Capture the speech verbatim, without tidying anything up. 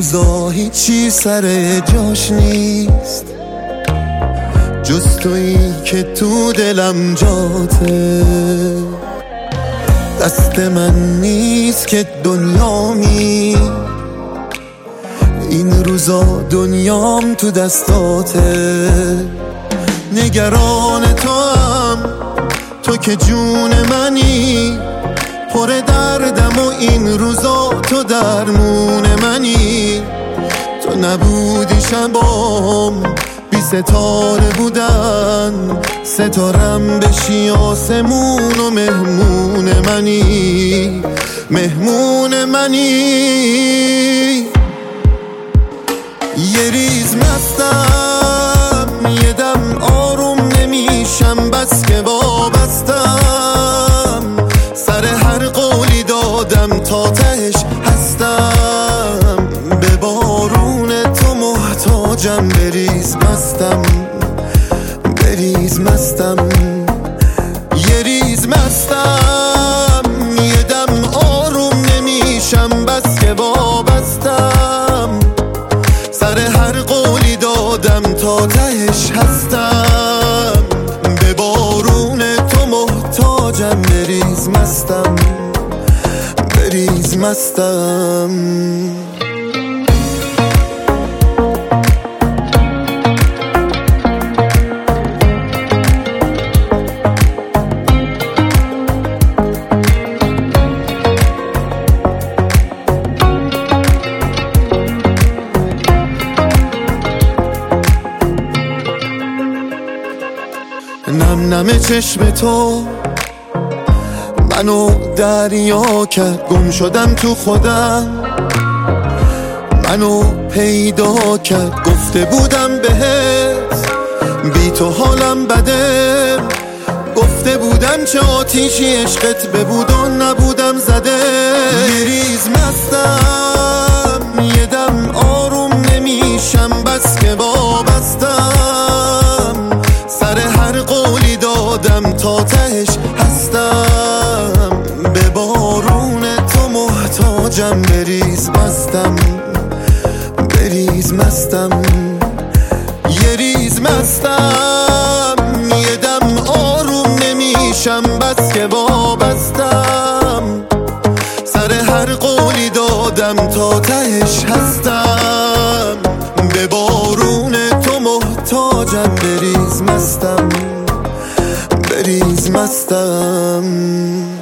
روزا هیچی سر جاش نیست جز تویی که تو دلم جاته. دست من نیست که دنیامی، این روزا دنیام تو دستاته. نگران تو هم، تو که جون منی، پر دردم و این روزا تو درمون منی. تو نبودی شبام بی ستاره بودن، ستارم بشی آسمون و مهمون منی، مهمون منی. یه ریز مستم، یه دم آروم نمیشم، بس که وابستم. سر هر قولی دادم تا تهش هستم، به بارون تو محتاجم. بریز مستم، بریز مستم، یه ریز مستم. یه دم آروم نمیشم، بس که وابستم. سر هر قولی دادم تا تهش هستم، به بارون تو محتاجم. بریز مستم، بریز مستم. نم نم چشم تو منو دریا کرد، گم شدم تو خودم. منو پیدا کرد، گفته بودم بهت بی تو حالم بده. گفته بودم چه آتیشی عشقت ببود و نبودم زده. یه ریز مستم، یه دم آروم نمیشم، بس که وابستم. سر هر قولی دادم تا تهش هستم، به بارون تو محتاجم. بریز مستم، بریز مستم، یه ریز مستم. یه دم آروم نمیشم، بس که وابستم. سر هر قولی دادم تا تهش هستم، به بارون تو محتاجم. بریز مستم، بریز مستم.